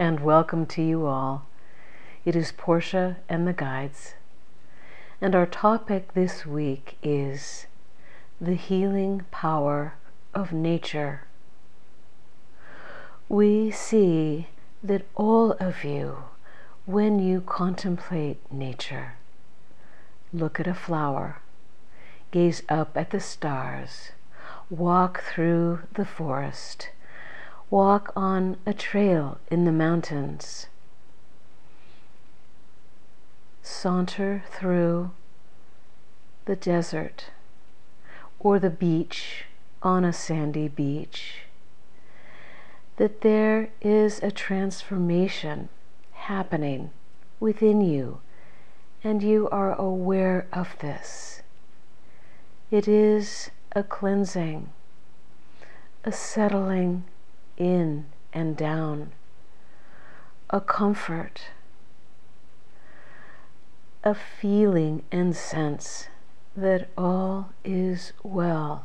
and welcome to you all. It is Portia and the Guides, and our topic this week is the healing power of nature. We see that all of you, when you contemplate nature, look at a flower, gaze up at the stars, walk through the forest, walk on a trail in the mountains, saunter through the desert or the beach on a sandy beach, that there is a transformation happening within you, and you are aware of this. It is a cleansing, a settling in and down, a comfort, a feeling and sense that all is well.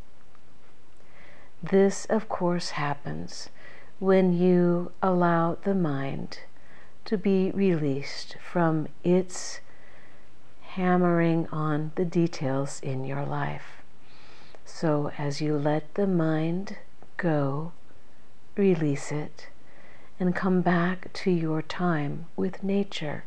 This, of course, happens when you allow the mind to be released from its hammering on the details in your life. So as you let the mind go, release it, and come back to your time with nature.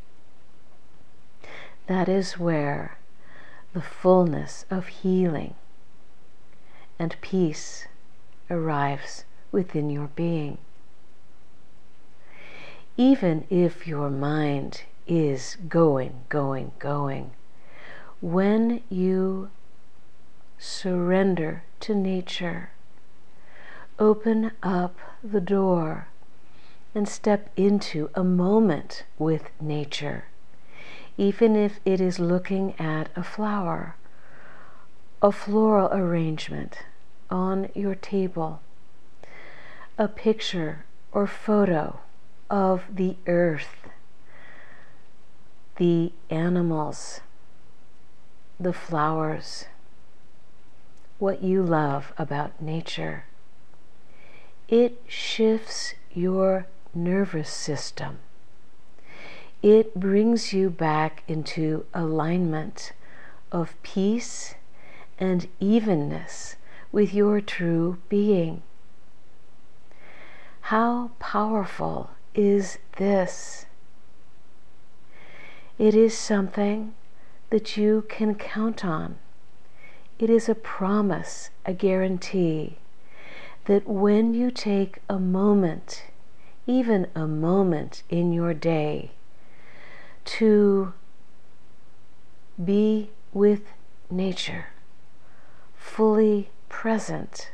That is where the fullness of healing and peace arrives within your being. Even if your mind is going, when you surrender to nature, open up the door and step into a moment with nature, even if it is looking at a flower, a floral arrangement on your table, a picture or photo of the earth, the animals, the flowers, what you love about nature. It shifts your nervous system. It brings you back into alignment of peace and evenness with your true being. How powerful is this? It is something that you can count on. It is a promise, a guarantee, that when you take a moment, even a moment in your day, to be with nature, fully present,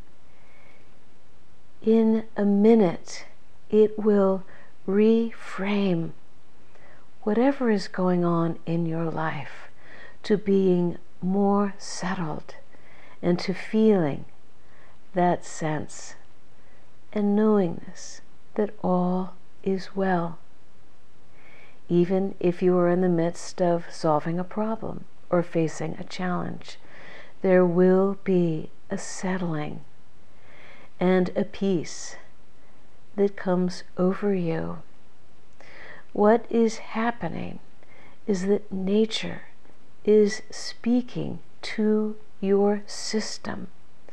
in a minute it will reframe whatever is going on in your life to being more settled and to feeling that sense and knowingness that all is well. Even if you are in the midst of solving a problem or facing a challenge, there will be a settling and a peace that comes over you. What is happening is that nature is speaking to your system.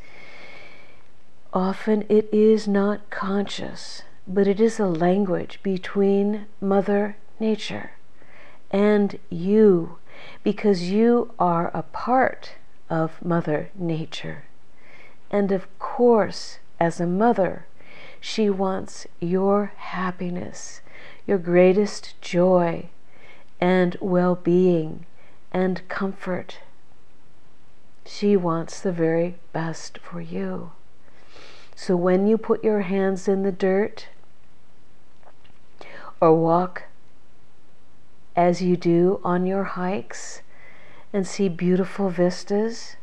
Often it is not conscious, but it is a language between Mother Nature and you, because you are a part of Mother Nature. And of course, as a mother, she wants your happiness, your greatest joy and well-being and comfort. She wants the very best for you. So when you put your hands in the dirt or walk as you do on your hikes and see beautiful vistas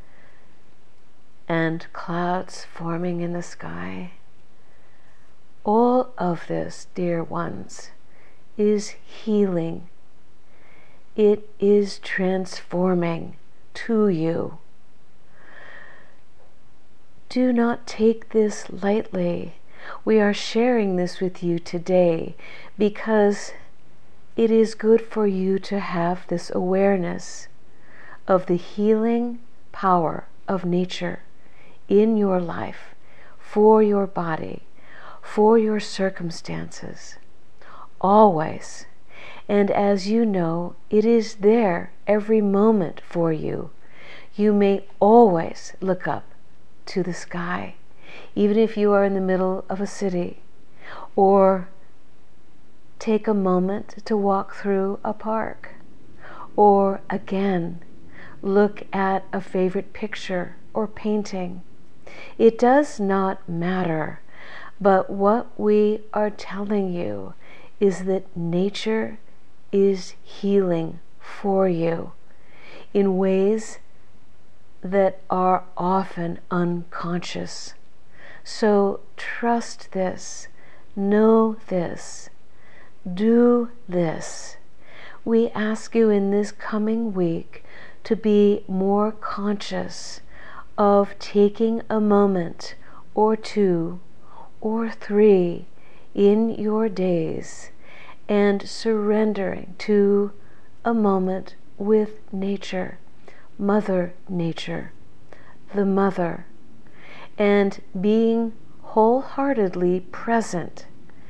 and clouds forming in the sky, all of this, dear ones, is healing. It is transforming to you. Do not take this lightly. We are sharing this with you today because it is good for you to have this awareness of the healing power of nature in your life, for your body, for your circumstances, always. And as you know, it is there every moment for you. You may always look up to the sky, even if you are in the middle of a city, or take a moment to walk through a park, or again, look at a favorite picture or painting. It does not matter, but what we are telling you is that nature is healing for you in ways that are often unconscious. So trust this, know this, do this. We ask you in this coming week to be more conscious of taking a moment or two or three in your days and surrendering to a moment with nature, Mother Nature, the Mother, and being wholeheartedly present.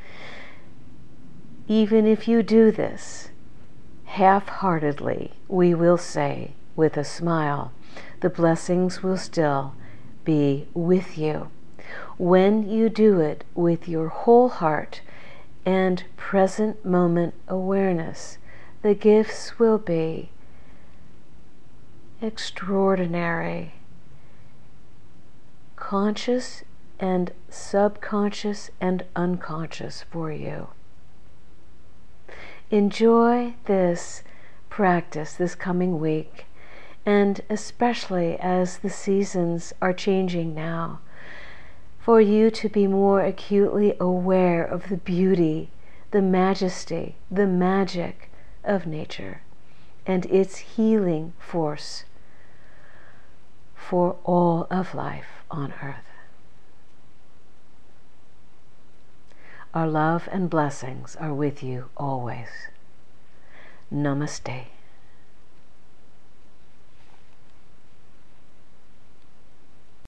Even if you do this half-heartedly, we will say with a smile, the blessings will still be with you. When you do it with your whole heart and present moment awareness, the gifts will be extraordinary, conscious and subconscious and unconscious for you. Enjoy this practice this coming week, and especially as the seasons are changing now, for you to be more acutely aware of the beauty, the majesty, the magic of nature and its healing force for all of life on earth. Our love and blessings are with you always. Namaste.